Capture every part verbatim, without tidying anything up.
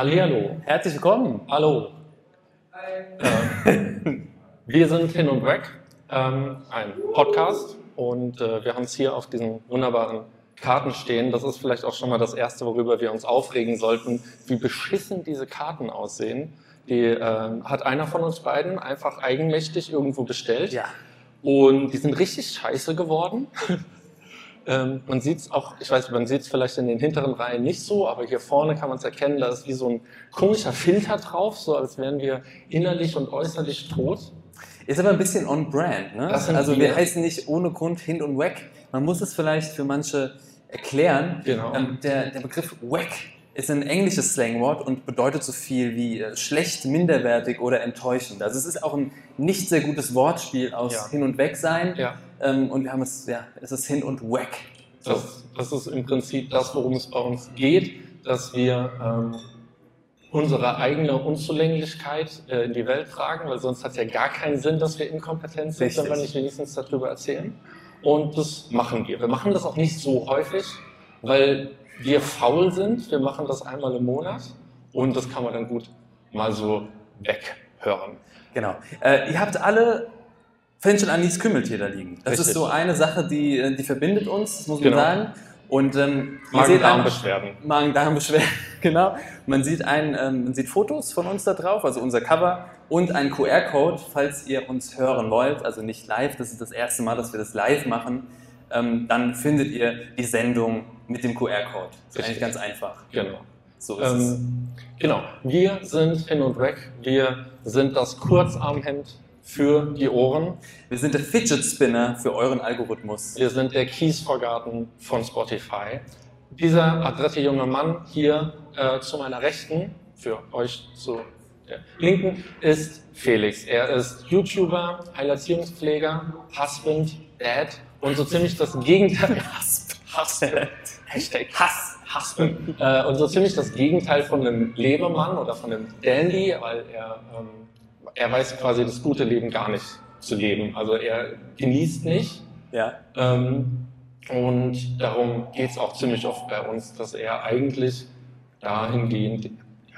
Hallihallo. Herzlich willkommen. Hallo. Äh, wir sind Hin und Weg, ähm, ein Podcast, und äh, wir haben es hier auf diesen wunderbaren Karten stehen. Das ist vielleicht auch schon mal das Erste, worüber wir uns aufregen sollten, wie beschissen diese Karten aussehen. Die äh, hat einer von uns beiden einfach eigenmächtig irgendwo bestellt. Ja. Und die sind richtig scheiße geworden. ähm, man sieht es auch, ich weiß, man sieht es vielleicht in den hinteren Reihen nicht so, aber hier vorne kann man es erkennen, da ist wie so ein komischer Filter drauf, so als wären wir innerlich und äußerlich tot. Ist aber ein bisschen on-brand, ne? Also wir heißen nicht ohne Grund Hin und Weg. Man muss es vielleicht für manche erklären. Genau. Ähm, der, der Begriff Weg ist ein englisches Slangwort und bedeutet so viel wie äh, schlecht, minderwertig oder enttäuschend. Also es ist auch ein nicht sehr gutes Wortspiel aus Ja. Hin und Weg sein. Ja. Ähm, und wir haben es, ja, es ist Hin und Weg. So. Das, das ist im Prinzip das, worum es bei uns geht, dass wir ähm, unsere eigene Unzulänglichkeit äh, in die Welt tragen, weil sonst hat es ja gar keinen Sinn, dass wir inkompetent sind, Richtig. wenn wir nicht wenigstens darüber erzählen. Und das machen wir. Wir machen das auch nicht so häufig, weil wir faul sind. Wir machen das einmal im Monat und das kann man dann gut mal so weghören. Genau. Äh, ihr habt alle Fenchel Anis Kümmeltier da liegen. Das Richtig. ist so eine Sache, die, die verbindet uns, das muss man Genau. sagen. Und ähm, Magen-Darm-Beschwerden. Magen-Darm-Beschwerden, genau. Man sieht, ein, ähm, man sieht Fotos von uns da drauf, also unser Cover und einen Q R-Code, falls ihr uns hören wollt, also nicht live, das ist das erste Mal, dass wir das live machen, ähm, dann findet ihr die Sendung mit dem Q R-Code. Das ist Richtig. eigentlich ganz einfach. Genau. So ist es. Ähm, genau. Wir sind Hin und Weg. Wir sind das Kurzarmhemd für die Ohren. Wir sind der Fidget Spinner für euren Algorithmus. Wir sind der Kiesvorgarten von Spotify. Dieser adrette junge Mann hier äh, zu meiner Rechten, für euch zu der Linken, ist Felix. Er ist YouTuber, Heilerziehungspfleger, Husband, Dad und so ziemlich das Gegenteil. Husband. Hashtag Hass. Husband. Äh, und so ziemlich das Gegenteil von einem Lebemann oder von einem Dandy, weil er, ähm, er weiß quasi das gute Leben gar nicht zu leben. Also er genießt nicht. Ja. Ähm, und darum geht es auch ziemlich oft bei uns, dass er eigentlich dahingehend ja,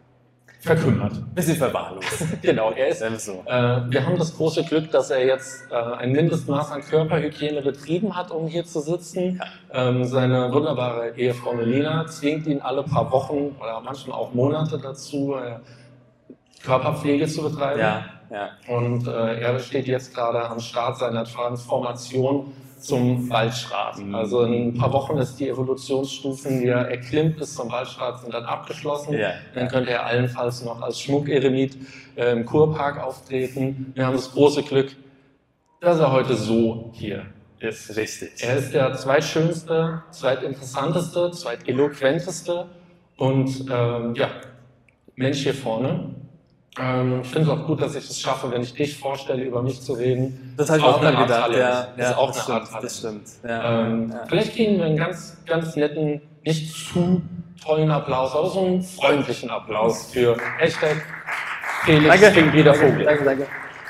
verkümmert. Bisschen verwahrlost. Genau, er ist. Sagen wir so. Äh, wir haben das große Glück, dass er jetzt äh, ein Mindestmaß an Körperhygiene betrieben hat, um hier zu sitzen. Ähm, seine wunderbare Ehefrau Melina zwingt ihn alle paar Wochen oder manchmal auch Monate dazu, äh, Körperpflege zu betreiben. Ja, ja. Und äh, er steht jetzt gerade am Start seiner Transformation zum Waldschrat. Mhm. Also in ein paar Wochen ist die Evolutionsstufen, die er erklimmt bis zum Waldschrat, sind dann abgeschlossen. Ja. Dann könnte er allenfalls noch als Schmuckeremit äh, im Kurpark auftreten. Wir haben das große Glück, dass er heute so hier ist. Richtig. Er ist der zweitschönste, zweitinteressanteste, zweiteloquenteste und ähm, ja, Mensch hier vorne. Ähm, ich finde es auch gut, dass ich es schaffe, wenn ich dich vorstelle, über mich zu reden. Das habe ich mir auch eine mal Art gedacht. Talent. Ja, Das ist ja, auch das eine Art stimmt, Talent. das stimmt. Ja, Ähm, ja. Vielleicht kriegen wir einen ganz, ganz netten, nicht zu tollen Applaus, aber so einen freundlichen Applaus für Hashtag Felix Danke. klingt wie der Vogel. Danke, danke.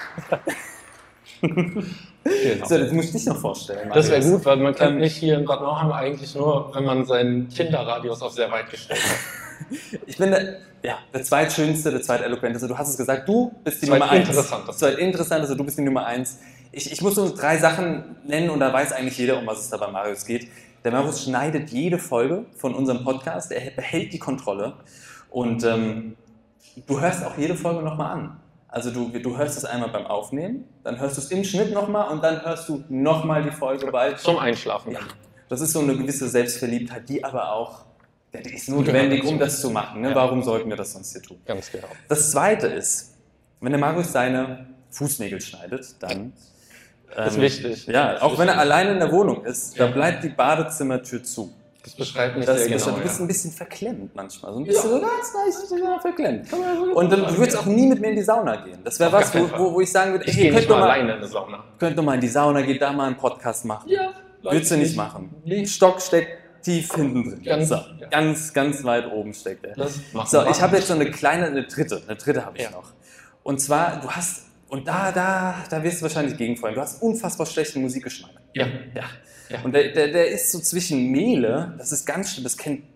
Genau. So, jetzt muss ich dich noch vorstellen. Das wäre Marius. gut, weil man kennt Ähm, mich hier in Bad Nauheim eigentlich nur, wenn man seinen Tinder-Radius auf sehr weit gestellt hat. Ich bin der, ja, der zweitschönste, der zweiteloquenteste. Du hast es gesagt, du bist die Nummer eins. Zweitinteressanteste. Zweitinteressanteste, du bist die Nummer eins. Ich, ich muss uns drei Sachen nennen und da weiß eigentlich jeder, um was es da bei Marius geht. Der Marius schneidet jede Folge von unserem Podcast, er behält die Kontrolle und ähm, du hörst auch jede Folge nochmal an. Also du, du hörst es einmal beim Aufnehmen, dann hörst du es im Schnitt nochmal und dann hörst du nochmal die Folge, weil Zum Einschlafen. ja, das ist so eine gewisse Selbstverliebtheit, die aber auch, ja, die ist notwendig, um das zu machen. Ne? Ja. Warum sollten wir das sonst hier tun? Ganz genau. Das Zweite ist, wenn der Marius seine Fußnägel schneidet, dann... Das ist ähm, wichtig. Ja, Das auch ist wenn er wichtig. alleine in der Wohnung ist, Ja. dann bleibt die Badezimmertür zu. Das beschreibt mich Das sehr ist, genau. du bist ja. ein bisschen verklemmt manchmal. So ein bisschen Ja. so ganz leicht ja, verklemmt. Kann man so Und dann, sagen, du würdest ja. auch nie mit mir in die Sauna gehen. Das wäre Auf was, gar wo, keinen wo, wo ich sagen würde, Ich ey, gehe ihr nicht könnt doch, mal mal, alleine in eine Sauna. könnt doch mal in die Sauna, geht da mal einen Podcast machen. Ja. Würdest du nicht machen. Stock steckt tief hinten drin. Ganz- so, ja. ganz, ganz weit oben steckt er. Das machen So, wir. ich habe jetzt so eine kleine, eine dritte, eine dritte habe ich Ja. noch. Und zwar, du hast, und da, da, da wirst du wahrscheinlich gegenfallen, du hast unfassbar schlechten Musikgeschmack. Ja. Ja. Ja. Und der, der, der ist so zwischen Mehle, das ist ganz schlimm, das kennt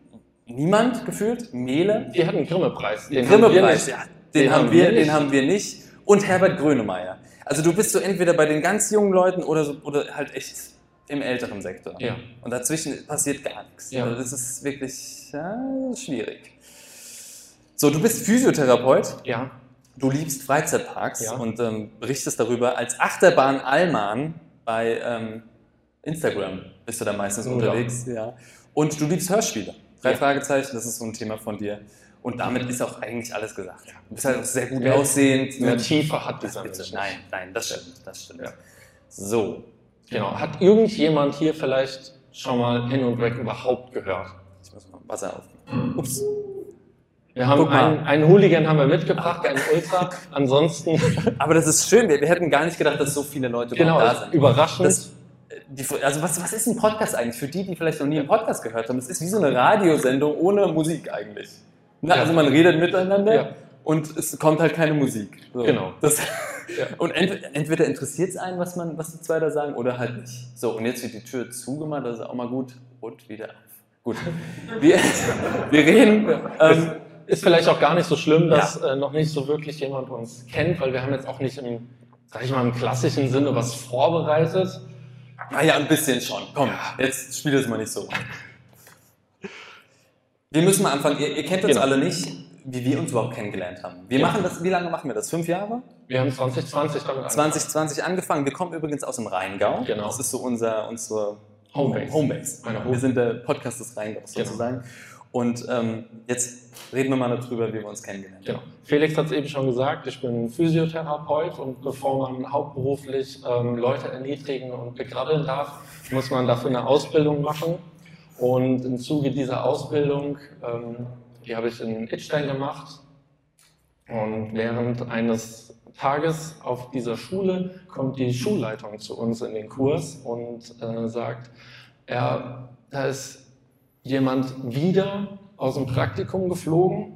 niemand gefühlt. Mele. Die hatten einen Grimme-Preis. Den Grimme-Preis, ja. Den, den, haben wir, den haben wir nicht. Und Herbert Grönemeyer. Also du bist so entweder bei den ganz jungen Leuten oder, so, oder halt echt im älteren Sektor. Ja. Und dazwischen passiert gar nichts. Ja. Also das ist wirklich ja, schwierig. So, du bist Physiotherapeut. Ja. Du liebst Freizeitparks Ja. und ähm, berichtest darüber als Achterbahn Allmann bei ähm, Instagram. Bist du da meistens Ja. unterwegs. Ja. Und du liebst Hörspiele. Drei Ja. Fragezeichen, das ist so ein Thema von dir. Und damit ist auch eigentlich alles gesagt. Du bist halt auch sehr gut Mehr- aussehend. Mehr Tiefe hat dieser Bitte, Mensch. nein, nein, das stimmt, das stimmt. Ja. So, Genau. Hat irgendjemand hier vielleicht schon mal Hin und Weg überhaupt gehört? ich muss mal Wasser aufnehmen. Ups. Wir haben Guck mal. einen, einen Hooligan haben wir mitgebracht, einen Ultra. Ansonsten, Aber das ist schön, wir, wir hätten gar nicht gedacht, dass so viele Leute genau, überhaupt da sind. überraschend. Das, die, also was, was ist ein Podcast eigentlich? Für die, die vielleicht noch nie einen Podcast gehört haben, es ist wie so eine Radiosendung ohne Musik eigentlich. Na, Ja. Also man redet miteinander Ja. und es kommt halt keine Musik. So. Genau. Das, Ja. Und ent, entweder interessiert es einen, was, man, was die zwei da sagen, oder halt nicht. So, und jetzt wird die Tür zugemacht, das ist auch mal gut. Und wieder auf. Gut. Wir, wir reden... Ähm, Ist vielleicht auch gar nicht so schlimm, dass äh, noch nicht so wirklich jemand uns kennt, weil wir haben jetzt auch nicht im, sag ich mal, im klassischen Sinne was vorbereitet. naja, ein bisschen schon. Komm, jetzt spiel das mal nicht so. Wir müssen mal anfangen. Ihr, ihr kennt uns Genau. alle nicht, wie wir uns überhaupt kennengelernt haben. Wir Ja. machen das, wie lange machen wir das? Fünf Jahre? Wir haben zwanzig zwanzig damit angefangen. zwanzig zwanzig angefangen. Wir kommen übrigens aus dem Rheingau. Genau. Das ist so unser, unsere Homebase. Homebase. Meine Wir sind der Podcast des Rheingaus Genau. sozusagen. Und ähm, jetzt reden wir mal darüber, wie wir uns kennengelernt haben. Genau. Felix hat es eben schon gesagt, ich bin Physiotherapeut und bevor man hauptberuflich ähm, Leute erniedrigen und begrabbeln darf, muss man dafür eine Ausbildung machen. Und im Zuge dieser Ausbildung, ähm, die habe ich in Idstein gemacht. Und während eines Tages auf dieser Schule kommt die Schulleitung zu uns in den Kurs und äh, sagt, ja, da ist jemand wieder aus dem Praktikum geflogen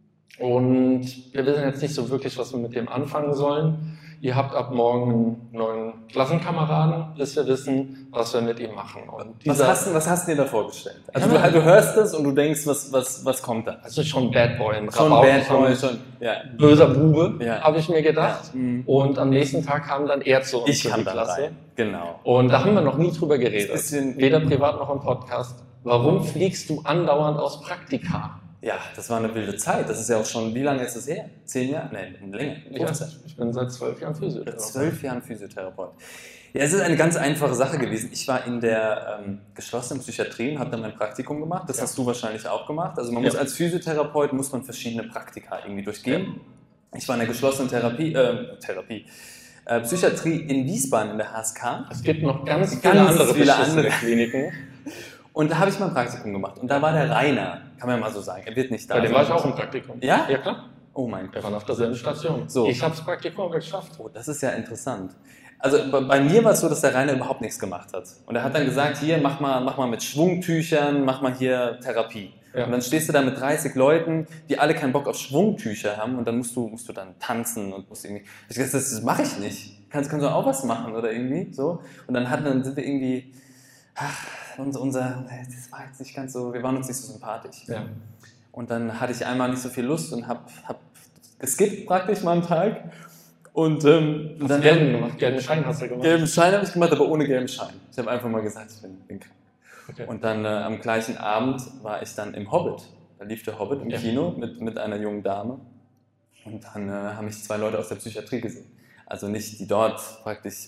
und wir wissen jetzt nicht so wirklich, was wir mit dem anfangen sollen. Ihr habt ab morgen einen neuen Klassenkameraden, bis wir wissen, was wir mit ihm machen. Und Was dieser, hast, du- was hast du dir da vorgestellt? Also Ja. du, du hörst das und du denkst, was, was, was kommt da? also schon Bad Boy, ein Schon Rabauken, Bad Boy, schon. Ja. böser Bube, Ja. habe ich mir gedacht. Ja. Mhm. Und am nächsten Tag kam dann er zu uns Ich in kam die da Klasse. rein. Genau. Und da haben wir noch nie drüber geredet. Bisschen- Weder privat noch im Podcast. Warum fliegst du andauernd aus Praktika? Ja, das war eine wilde Zeit. Das ist ja auch schon, wie lange ist das her? Zehn Jahre? Nein, länger. Ich, weiß, ich bin seit zwölf Jahren Physiotherapeut. Zwölf Jahren Physiotherapeut. Ja, es ist eine ganz einfache Sache gewesen. Ich war in der ähm, geschlossenen Psychiatrie und habe dann mein Praktikum gemacht. Das Ja. hast du wahrscheinlich auch gemacht. Also man Ja. muss als Physiotherapeut muss man verschiedene Praktika irgendwie durchgehen. Ich war in der geschlossenen Therapie, äh, Therapie, äh, Psychiatrie in Wiesbaden in der H S K. Es gibt noch ganz viele Ganz andere viele beschissene andere. Kliniken. Und da habe ich mein Praktikum gemacht. Und da war der Rainer, kann man mal so sagen. Er wird nicht da Bei dem sein. war ich auch im Praktikum. Ja? Ja, klar. Oh mein Wir Gott. waren auf derselben Station. So. Ich habe das Praktikum aber geschafft. Oh, das ist ja interessant. Also bei, bei mir war es so, dass der Rainer überhaupt nichts gemacht hat. Und er hat dann gesagt, hier, mach mal, mach mal mit Schwungtüchern, mach mal hier Therapie. Ja. Und dann stehst du da mit dreißig Leuten, die alle keinen Bock auf Schwungtücher haben und dann musst du, musst du dann tanzen und musst irgendwie... Ich dachte, das, das mache ich nicht. Kannst, kannst du auch was machen oder irgendwie so? Und dann, hatten, dann sind wir irgendwie... Ach, unser, unser, das war jetzt nicht ganz so, wir waren uns nicht so sympathisch. Ja. Und dann hatte ich einmal nicht so viel Lust und habe hab geskippt praktisch mal einen Tag. Und, ähm, und dann Gelben gemacht, gelben Schein hast du gemacht. gelben Schein habe ich gemacht, aber ohne gelben Schein. Ich habe einfach mal gesagt, ich bin, bin krank. Okay. Und dann äh, am gleichen Abend war ich dann im Hobbit. Da lief der Hobbit im Ja. Kino mit, mit einer jungen Dame. Und dann äh, haben mich zwei Leute aus der Psychiatrie gesehen. Also nicht die dort praktisch,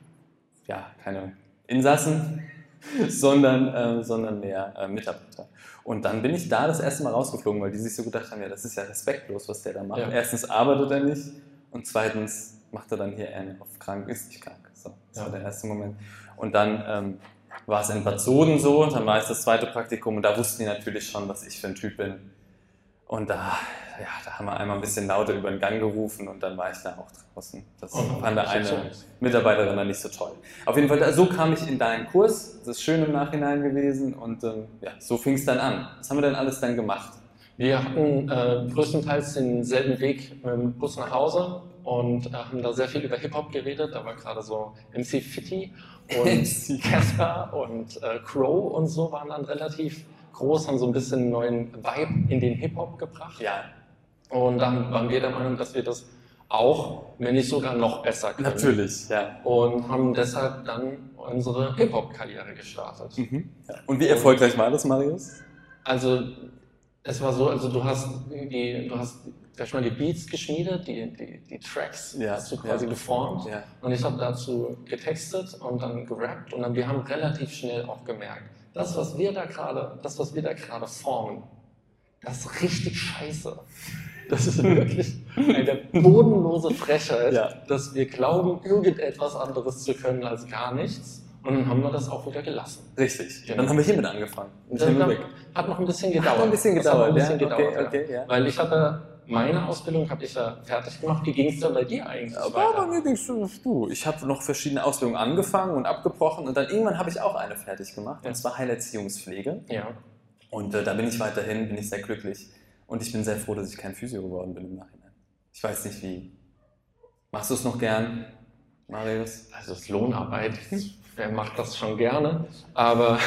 ja, keine Insassen, sondern, äh, sondern mehr äh, Mitarbeiter. Und dann bin ich da das erste Mal rausgeflogen, weil die sich so gedacht haben, ja, das ist ja respektlos, was der da macht. Ja. Erstens arbeitet er nicht und zweitens macht er dann hier einen auf krank, ist nicht krank. So, das Ja. war der erste Moment. Und dann ähm, war es in Bad Soden so, dann war es das zweite Praktikum und da wussten die natürlich schon, was ich für ein Typ bin. Und da, ja, da haben wir einmal ein bisschen lauter über den Gang gerufen und dann war ich da auch draußen. Das Oh, fand das ist eine so. Mitarbeiterin dann nicht so toll. Auf jeden Fall, da- so kam ich in deinen Kurs. Das ist schön im Nachhinein gewesen und ähm, ja, so fing es dann an. Was haben wir denn alles dann gemacht? Wir hatten äh, größtenteils denselben Weg mit dem Bus nach Hause und äh, haben da sehr viel über Hip-Hop geredet. Da war gerade so M C Fitty und Casper und äh, Crow und so waren dann relativ groß, haben so ein bisschen einen neuen Vibe in den Hip-Hop gebracht. Ja. Und dann waren wir der Meinung, dass wir das auch, wenn nicht sogar noch besser können. Natürlich, ja. Und haben deshalb dann unsere Hip-Hop-Karriere gestartet. Mhm. Ja. Und wie erfolgreich war das, Marius? Also es war so, also du hast die, du hast sag ich mal, die Beats geschmiedet, die, die, die Tracks Ja, hast du quasi ja. geformt Ja. und ich habe dazu getextet und dann gerappt und dann wir haben relativ schnell auch gemerkt, das was wir da gerade, das was wir da gerade formen, das ist richtig scheiße. Das ist wirklich eine bodenlose Frechheit, Ja. dass wir glauben, irgendetwas anderes zu können als gar nichts. Und dann haben wir das auch wieder gelassen. Richtig. Genau. Dann haben wir hiermit angefangen. Und dann hat, hat noch ein bisschen gedauert. Hat noch ein bisschen Das hat noch gedauert, ein bisschen ja. gedauert, Okay, ja. okay, ja. Weil ich hatte, meine Ausbildung habe ich ja fertig gemacht. Wie ging es dann bei dir eigentlich Aber weiter? bei mir ging's du. Ich habe noch verschiedene Ausbildungen angefangen und abgebrochen und dann irgendwann habe ich auch eine fertig gemacht. Ja. Und zwar Heilerziehungspflege. Ja. Und äh, da bin ich weiterhin, bin ich sehr glücklich. Und ich bin sehr froh, dass ich kein Physio geworden bin im Nachhinein. Ich weiß nicht wie. Machst du es noch gern, Marius? Also es ist Lohnarbeit. Wer macht das schon gerne? Aber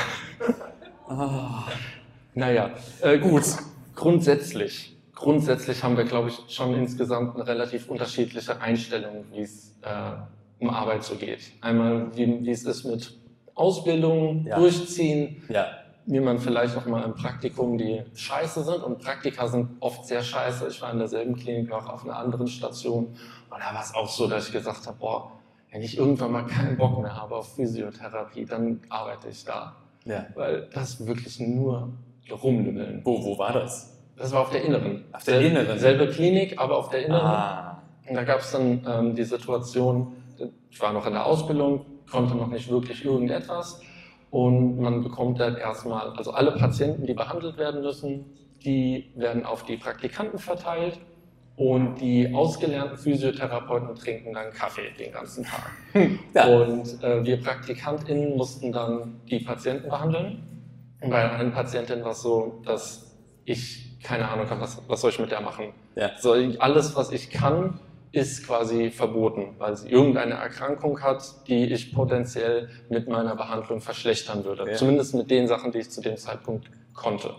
Oh. naja, äh, gut. Grundsätzlich, grundsätzlich haben wir, glaube ich, schon insgesamt eine relativ unterschiedliche Einstellung, wie es äh, um Arbeit so geht. Einmal, wie, wie es ist mit Ausbildung, Ja. durchziehen, Ja, wie man vielleicht auch mal im Praktikum, die scheiße sind. Und Praktika sind oft sehr scheiße. Ich war in derselben Klinik, auch auf einer anderen Station. Und da war es auch so, dass ich gesagt habe, boah, wenn ich irgendwann mal keinen Bock mehr habe auf Physiotherapie, dann arbeite ich da. ja. Weil das wirklich nur rumlümmeln. Wo, wo war das? Das war auf der Inneren. Auf der Inneren? Selbe Klinik, aber auf der Inneren. Ah. Und da gab es dann ähm, die Situation, ich war noch in der Ausbildung, konnte noch nicht wirklich irgendetwas. Und man bekommt dann erstmal, also alle Patienten, die behandelt werden müssen, die werden auf die Praktikanten verteilt. Und die ausgelernten Physiotherapeuten trinken dann Kaffee den ganzen Tag. Ja. Und äh, wir PraktikantInnen mussten dann die Patienten behandeln. Und bei einer Patientin war es so, dass ich keine Ahnung habe, was, was soll ich mit der machen. Ja. So, alles, was ich kann, ist quasi verboten, weil sie irgendeine Erkrankung hat, die ich potenziell mit meiner Behandlung verschlechtern würde. Ja. Zumindest mit den Sachen, die ich zu dem Zeitpunkt konnte.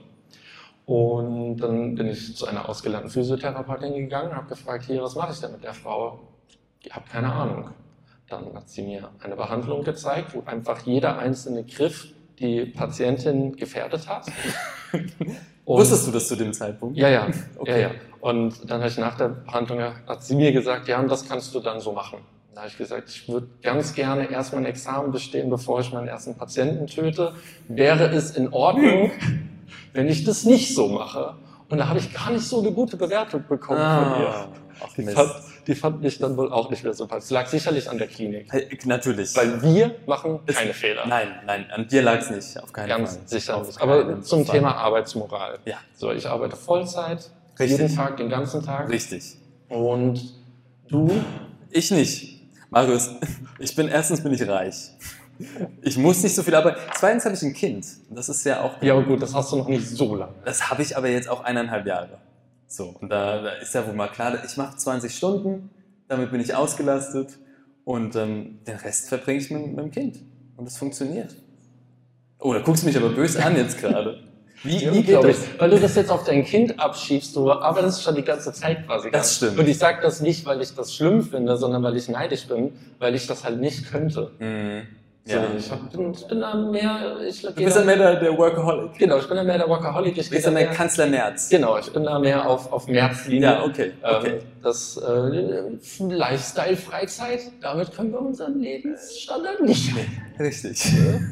Und dann bin ich zu einer ausgelernten Physiotherapeutin gegangen, habe gefragt, hier, was mache ich denn mit der Frau? Ich habe keine Ahnung. Dann hat sie mir eine Behandlung gezeigt, wo einfach jeder einzelne Griff die Patientin gefährdet hat. Und Wusstest du das zu dem Zeitpunkt? ja, ja, Okay. ja, ja. Und dann habe ich nach der Behandlung, hat sie mir gesagt, ja, und das kannst du dann so machen. Da habe ich gesagt, ich würde ganz gerne erst mein Examen bestehen, bevor ich meinen ersten Patienten töte. Wäre es in Ordnung, wenn ich das nicht so mache? Und da habe ich gar nicht so eine gute Bewertung bekommen von ihr. Ah, ach, Die Mist. fand, die fand mich dann wohl auch nicht mehr so sympathisch. Es lag sicherlich an der Klinik. Hey, natürlich. Weil wir machen Es- keine Fehler. Nein, nein, an dir lag es nicht, auf keinen Ganz Fall. sicher Auf nicht. Aber keinen zum Fall. Thema Arbeitsmoral. Ja. So, ich arbeite Vollzeit, Richtig. jeden Tag, den ganzen Tag. Richtig. Und du? Ich nicht. Marius, ich bin, erstens bin ich reich. Ich muss nicht so viel arbeiten. Zweitens habe ich ein Kind. Das ist ja auch, Ja, aber gut, das hast du noch nicht so lange. das habe ich aber jetzt auch eineinhalb Jahre. So, und da, da ist ja wohl mal klar, ich mache zwanzig Stunden, damit bin ich ausgelastet und ähm, den Rest verbringe ich mit, mit dem Kind. Und das funktioniert. Oh, da guckst du mich aber böse an jetzt gerade. Wie, wie geht Glaub das? ich, weil du das jetzt auf dein Kind abschiebst, du arbeitest schon die ganze Zeit quasi. Das stimmt. Und ich sage das nicht, weil ich das schlimm finde, sondern weil ich neidisch bin, weil ich das halt nicht könnte. Mhm. So, Ja. ich, hab, bin, ich bin da mehr, ich Du bist ja mehr der, der Workaholic. genau, ich bin da mehr der Workaholic. Ich Du bist gehe ja da mehr Kanzler Nerz. Genau, ich bin da mehr auf, auf Märzlinie. Ja, okay, okay. Ähm, das äh, Lifestyle, Freizeit, damit können wir unseren Lebensstandard nicht mehr. Richtig.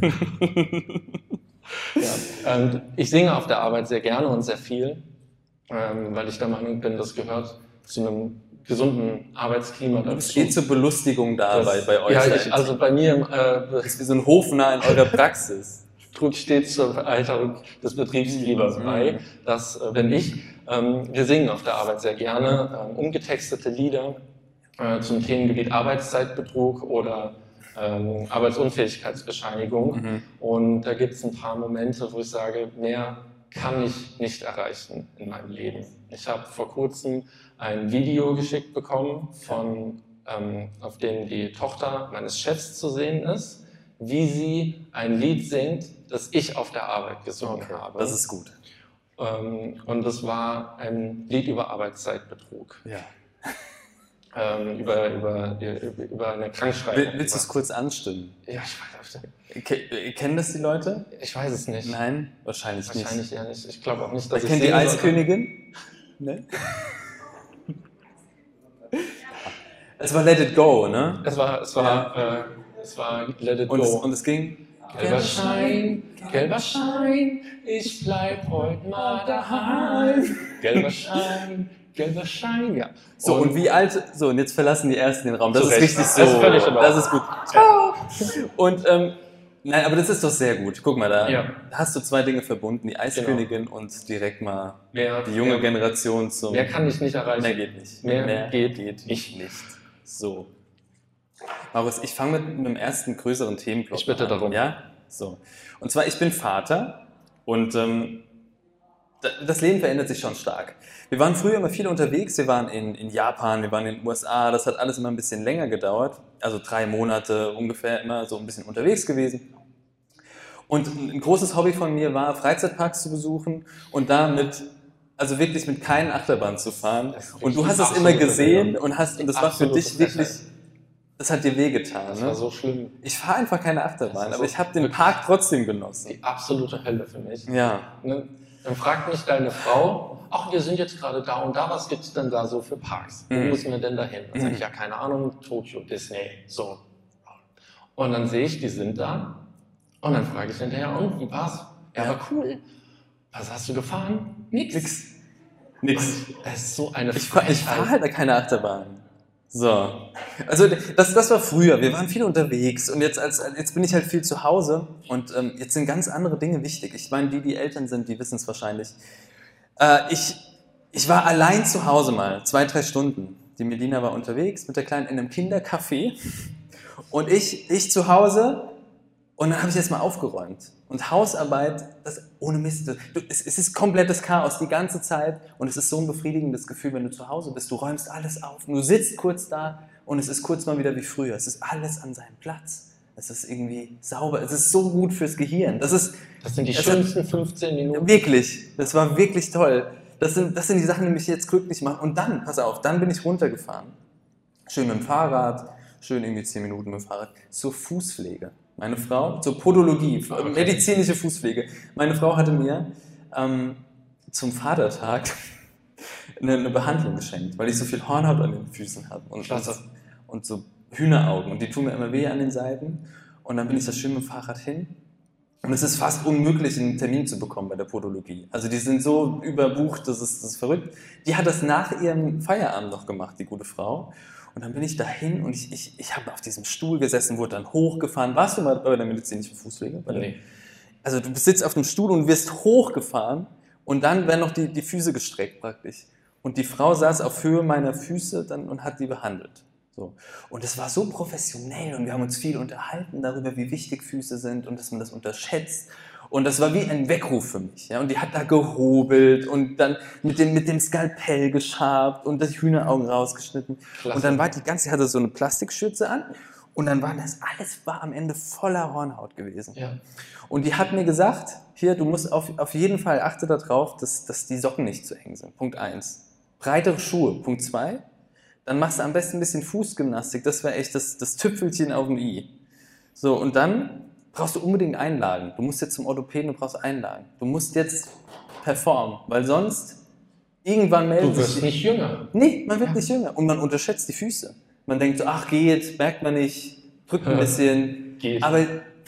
Ja. Ähm, ich singe auf der Arbeit sehr gerne und sehr viel, ähm, weil ich der Meinung bin, das gehört zu einem gesunden Arbeitsklima Du bist dazu. eh zur Belustigung da bei, Das- bei euch. Ja, ich, also bei mir im äh, das ist wie so ein Hofnarr in eurer Praxis. trug stets zur Veralterung des Betriebsklima bei, dass, äh, wenn ich, ähm, wir singen auf der Arbeit sehr gerne, ähm, umgetextete Lieder äh, zum Themengebiet Arbeitszeitbetrug oder ähm, Arbeitsunfähigkeitsbescheinigung. Mhm. Und da gibt es ein paar Momente, wo ich sage, mehr kann ich nicht erreichen in meinem Leben. Ich habe vor kurzem ein Video geschickt bekommen, von, ähm, auf dem die Tochter meines Chefs zu sehen ist, wie sie ein Lied singt, das ich auf der Arbeit gesungen Okay, habe. das ist gut. Ähm, und das war ein Lied über Arbeitszeitbetrug. Ja. Ähm, über, über, über, über eine Krankschreibung. Will, willst du es kurz anstimmen? Ja, ich weiß, Ke kennen das die Leute? ich weiß es nicht. Nein, wahrscheinlich, Wahrscheinlich nicht. eher nicht. Ich glaube auch nicht, dass ich Kennt die singen sollte. Eiskönigin? Ne? Es war Let It Go, ne? Es war, es war, äh, es war Let It Und es, Go. und es ging... Gelber Schein, gelber Schein, ich bleib heute mal daheim. Gelber Schein, gelber Schein, ja. So, und, und wie alt... So, und jetzt verlassen die Ersten den Raum. Das ist Recht. richtig so. Das ist völlig in Ordnung. Das ist gut. Ciao! Und, ähm, nein, aber das ist doch sehr gut. Guck mal, da Ja. hast du zwei Dinge verbunden. Die Eiskönigin genau. und direkt mal mehr, die junge mehr, Generation zum... Mehr kann ich nicht erreichen. Mehr geht nicht. Mehr, mehr geht, geht nicht. nicht. So. Marius, ich fange mit einem ersten größeren Themenblock Ich bitte an. darum. Ja? So. Und zwar, ich bin Vater und ähm, das Leben verändert sich schon stark. Wir waren früher immer viel unterwegs, wir waren in, in Japan, wir waren in den U S A, das hat alles immer ein bisschen länger gedauert, also drei Monate ungefähr immer so ein bisschen unterwegs gewesen. Und ein großes Hobby von mir war, Freizeitparks zu besuchen und da mit, also wirklich mit keinen Achterbahn zu fahren. Und du hast es immer gesehen und, hast, und das war für dich wirklich... Das hat dir wehgetan, Das ne? war so schlimm. Ich fahre einfach keine Achterbahn, aber so ich habe den Park trotzdem genossen. Die absolute Hölle für mich. Ja. Ne? Dann fragt mich deine Frau, ach, wir sind jetzt gerade da und da, was gibt's denn da so für Parks? Wo Mhm. müssen wir denn da hin? Dann sage ich, ja, keine Ahnung, Tokio, Disney, so. Und dann sehe ich, die sind da und dann frage ich hinterher, und, wie war's? Ja, Ja. war cool. Was hast du gefahren? Nix. Nix. Nix. Das ist so eine Ich fahre ich fahr halt keine Achterbahn. So. Also das, das war früher, wir waren viel unterwegs und jetzt, als, jetzt bin ich halt viel zu Hause und ähm, jetzt sind ganz andere Dinge wichtig. Ich meine, die, die Eltern sind, die wissen es wahrscheinlich. Äh, ich, ich war allein zu Hause mal, zwei, drei Stunden. Die Melina war unterwegs mit der Kleinen in einem Kindercafé und ich, ich zu Hause und dann habe ich jetzt mal aufgeräumt. Und Hausarbeit, das ohne Mist, du, es, es ist komplettes Chaos die ganze Zeit und es ist so ein befriedigendes Gefühl, wenn du zu Hause bist. Du räumst alles auf und du sitzt kurz da und es ist kurz mal wieder wie früher. Es ist alles an seinem Platz. Es ist irgendwie sauber. Es ist so gut fürs Gehirn. Das ist, Das sind die das schönsten fünfzehn Minuten. Wirklich, das war wirklich toll. Das sind, das sind die Sachen, die mich jetzt glücklich machen. Und dann, pass auf, dann bin ich runtergefahren. Schön mit dem Fahrrad, schön irgendwie zehn Minuten mit dem Fahrrad, zur Fußpflege. Meine Frau, zur Podologie, Okay. medizinische Fußpflege. Meine Frau hatte mir ähm, zum Vatertag eine, eine Behandlung geschenkt, weil ich so viel Hornhaut an den Füßen habe und, und, und so Hühneraugen. Und die tun mir immer weh an den Seiten. Und dann bin ich da schön mit dem Fahrrad hin. Und es ist fast unmöglich, einen Termin zu bekommen bei der Podologie. Also die sind so überbucht, das ist, das ist verrückt. Die hat das nach ihrem Feierabend noch gemacht, die gute Frau. Und dann bin ich dahin und ich, ich, ich habe auf diesem Stuhl gesessen, wurde dann hochgefahren. Warst du mal bei der medizinischen Fußpflege? Bei der, Nee. Also du sitzt auf dem Stuhl und wirst hochgefahren und dann werden noch die, die Füße gestreckt praktisch. Und die Frau saß auf Höhe meiner Füße dann und hat die behandelt. So. Und es war so professionell und wir haben uns viel unterhalten darüber, wie wichtig Füße sind und dass man das unterschätzt. Und das war wie ein Weckruf für mich. Ja? Und die hat da gehobelt und dann mit dem, mit dem Skalpell geschabt und die Hühneraugen rausgeschnitten. Klasse. Und dann war die ganze, die hatte so eine Plastikschürze an und dann war das alles war am Ende voller Hornhaut gewesen. Ja. Und die hat mir gesagt, hier, du musst auf, auf jeden Fall achte darauf, dass, dass die Socken nicht zu eng sind. Punkt eins. Breitere Schuhe. Punkt zwei. Dann machst du am besten ein bisschen Fußgymnastik. Das wäre echt das, das Tüpfelchen auf dem I. So, und dann brauchst du unbedingt Einlagen. Du musst jetzt zum Orthopäden, du brauchst Einlagen. Du musst jetzt performen, weil sonst irgendwann meldet Du wirst sich... nicht jünger. Nee, man wird Ja. nicht jünger. Und man unterschätzt die Füße. Man denkt so, ach geht, merkt man nicht, drückt ein Ja. bisschen. Geht. Aber,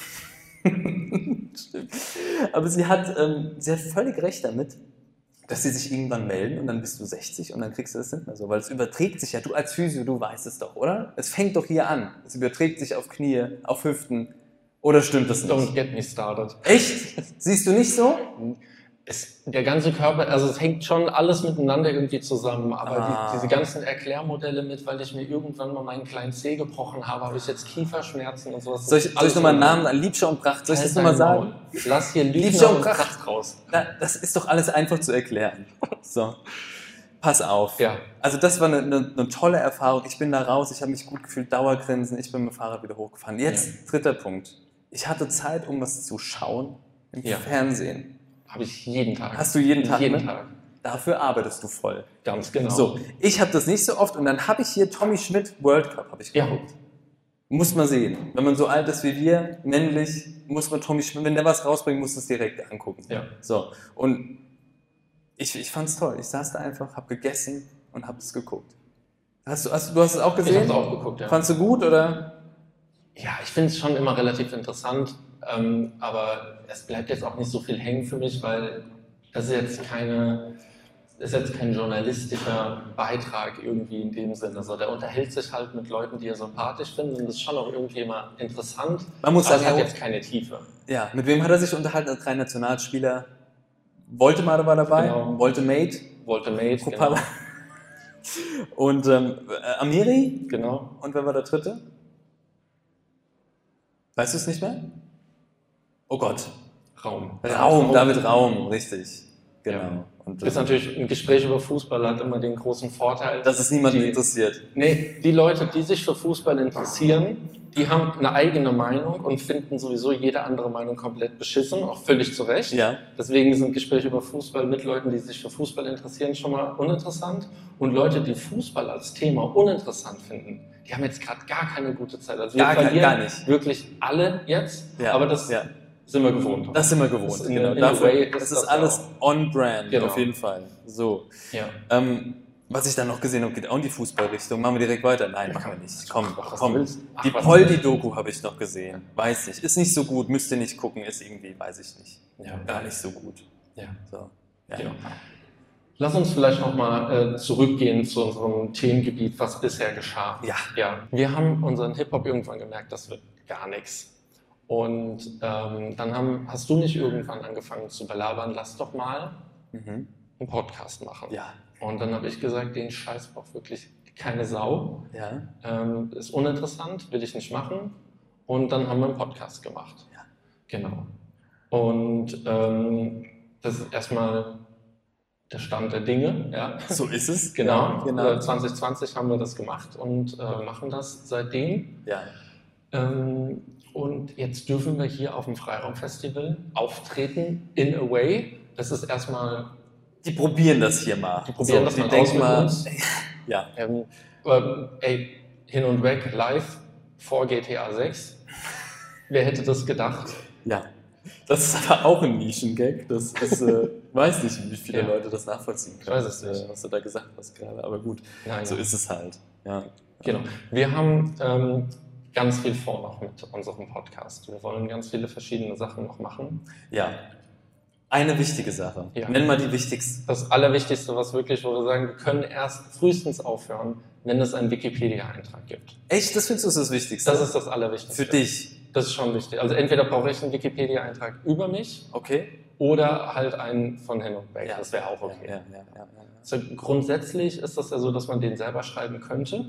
Stimmt. Aber sie hat, ähm, sie hat völlig recht damit, dass sie sich irgendwann melden und dann bist du sechzig und dann kriegst du das nicht mehr so. Weil es überträgt sich ja, du als Physio, du weißt es doch, oder? Es fängt doch hier an. Es überträgt sich auf Knie, auf Hüften. Oder stimmt das Don't nicht? get me started. Echt? Siehst du nicht so? Es, der ganze Körper, also es hängt schon alles miteinander irgendwie zusammen, aber Ah. die, diese ganzen Erklärmodelle mit, weil ich mir irgendwann mal meinen kleinen Zeh gebrochen habe, habe ich jetzt Kieferschmerzen und sowas. Soll ich, soll ich nochmal einen Namen an Liebscher und Pracht? Soll ich das nochmal sagen? Lass hier Liebscher Liebscher und und Pracht. Pracht raus. Na, das ist doch alles einfach zu erklären. So, pass auf. Ja. Also das war eine, eine, eine tolle Erfahrung. Ich bin da raus, ich habe mich gut gefühlt, Dauergrinsen, ich bin mit dem Fahrrad wieder hochgefahren. Jetzt dritter Punkt. ich hatte Zeit, um was zu schauen im Ja. Fernsehen. Habe ich jeden Tag. Hast du jeden Tag? Jeden ne? Tag. Dafür arbeitest du voll. Ganz genau. So, ich habe das nicht so oft und dann habe ich hier Tommy Schmidt World Cup habe ich Ja. geguckt. Muss man sehen. Wenn man so alt ist wie wir, männlich, muss man Tommy Schmidt, wenn der was rausbringt, muss man es direkt angucken. Ja. So, und ich, ich fand's toll. Ich saß da einfach, habe gegessen und habe es geguckt. Hast du, hast, du hast es auch gesehen? Ich habe es auch geguckt, ja. Fandst du gut, oder? Ja, ich finde es schon immer relativ interessant, ähm, aber es bleibt jetzt auch nicht so viel hängen für mich, weil das ist jetzt keine, ist jetzt kein journalistischer Beitrag irgendwie in dem Sinne. Also der unterhält sich halt mit Leuten, die er sympathisch findet, und das ist schon auch irgendwie immer interessant. Man muss aber sagen, es hat er- jetzt keine Tiefe. Ja, mit wem hat er sich unterhalten als drei Nationalspieler? Voldemar war dabei, Genau. Voltemate, Walter Mate, genau. Kopala und ähm, äh, Amiri. genau. Und wer war der dritte? Weißt du es nicht mehr? Oh Gott. Raum. Raum, David Raum, richtig. Genau. Ja. Und, Ist äh, natürlich, ein Gespräch über Fußball hat immer den großen Vorteil, dass es niemanden die, interessiert. Nee, die Leute, die sich für Fußball interessieren, die haben eine eigene Meinung und finden sowieso jede andere Meinung komplett beschissen, auch völlig zu Recht. Ja. Deswegen sind Gespräche über Fußball mit Leuten, die sich für Fußball interessieren, schon mal uninteressant. Und Leute, die Fußball als Thema uninteressant finden, die haben jetzt gerade gar keine gute Zeit. Also wir Gar kein- verlieren gar nicht. wirklich alle jetzt, Ja, aber das ja. sind wir gewohnt. Das sind wir gewohnt. Das ist in- genau. in a Dafür, way das ist ist das alles auch. on-brand, Genau. auf jeden Fall. So. Ja. Ähm, was ich dann noch gesehen habe, geht auch in die Fußballrichtung. Machen wir direkt weiter? Nein, machen wir nicht. Komm, Ach, was komm. du willst. Ach, Die was du Poldi-Doku habe ich noch gesehen. Weiß nicht. Ist nicht so gut. Müsst ihr nicht gucken. Ist irgendwie, weiß ich nicht. Ja. Gar nicht so gut. Ja. So. Ja. Genau. Lass uns vielleicht nochmal äh, zurückgehen zu unserem Themengebiet, was bisher geschah. Ja. Ja. Wir haben unseren Hip-Hop irgendwann gemerkt, das wird gar nichts. Und ähm, dann haben, hast du mich irgendwann angefangen zu belabern, lass doch mal Mhm. einen Podcast machen. Ja. Und dann habe ich gesagt, den Scheiß braucht wirklich keine Sau. Ja. Ähm, ist uninteressant, will ich nicht machen. Und dann haben wir einen Podcast gemacht. Ja. Genau. Und ähm, das ist erstmal der Stand der Dinge. Ja. So ist es. Genau. Ja, genau. Äh, zwanzig zwanzig haben wir das gemacht und äh, machen das seitdem. Ja. Ähm, und jetzt dürfen wir hier auf dem Freiraumfestival auftreten in a way. Das ist erstmal, Die probieren das hier mal. die probieren das die mal aus denken mit mal. uns. Ja. Ähm, ähm, ey, hin und weg, live vor G T A sechs. Wer hätte das gedacht? Ja. Das ist aber auch ein Nischengag. Das ist, äh, weiß nicht, wie viele Ja. Leute das nachvollziehen können. Ich weiß es nicht. äh, was du da gesagt hast gerade. Aber gut, Nein, so ja. ist es halt. Ja. Genau. Wir haben ähm, ganz viel vor noch mit unserem Podcast. Wir wollen ganz viele verschiedene Sachen noch machen. Ja. Eine wichtige Sache. Ja. Nenn mal die wichtigste. Das Allerwichtigste, was wirklich, wo wir sagen, wir können erst frühestens aufhören, wenn es einen Wikipedia-Eintrag gibt. Echt, das findest du ist das Wichtigste? Das ist das Allerwichtigste. für dich. Das ist schon wichtig. Also entweder brauche ich einen Wikipedia-Eintrag über mich Okay? oder halt einen von Hin und Weg. Das wäre auch okay. Ja, ja, ja, ja, ja. Also grundsätzlich ist das ja so, dass man den selber schreiben könnte.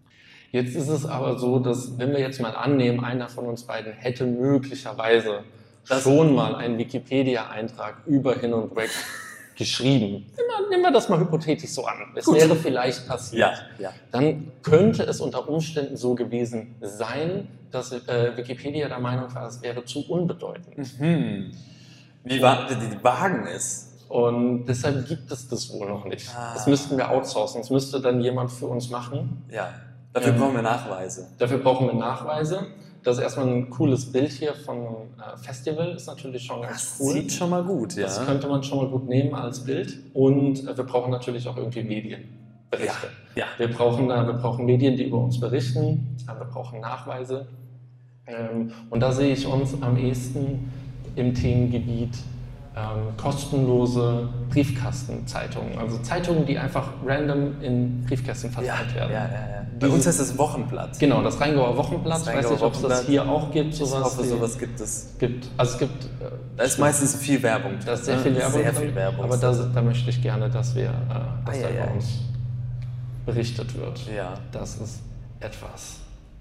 Jetzt ist es aber so, dass, wenn wir jetzt mal annehmen, einer von uns beiden hätte möglicherweise Das- schon mal einen Wikipedia-Eintrag über Hin und Weg geschrieben. Nehmen wir, nehmen wir das mal hypothetisch so an. Es Gut. wäre vielleicht passiert. Ja, ja. Dann könnte es unter Umständen so gewesen sein, dass äh, Wikipedia der Meinung war, es wäre zu unbedeutend. Mhm. Wie wa die, die Wagen ist. Und deshalb gibt es das wohl noch nicht. Ah. Das müssten wir outsourcen. Das müsste dann jemand für uns machen. Ja. Dafür Ähm, brauchen wir Nachweise. Dafür brauchen wir Nachweise. Das ist erstmal ein cooles Bild hier von einem äh, Festival. Ist natürlich schon ganz Das cool. sieht schon mal gut, ja. Das könnte man schon mal gut nehmen als Bild. Und äh, wir brauchen natürlich auch irgendwie Medienberichte. Ja. Wir brauchen, äh, wir brauchen Medien, die über uns berichten. Äh, wir brauchen Nachweise. Ähm, und da sehe ich uns am ehesten im Themengebiet ähm, kostenlose Briefkastenzeitungen. Also Zeitungen, die einfach random in Briefkästen Ja, verteilt ja, werden. ja, ja. Bei Dieses- uns heißt es Wochenblatt. Genau, das Rheingauer Wochenblatt. Das Ich weiß Rheingauer nicht, ob es das Wochenblatt. hier auch gibt. Ich Sowas hoffe, wie- sowas gibt es. gibt. Also es gibt, äh, Da ist meistens viel Werbung. da ist sehr ne? viel Werbung Sehr drin, viel Werbung. aber da, da möchte ich gerne, dass wir, äh, dass da Ei, ei, über ei. uns berichtet wird. Ja. Das ist etwas.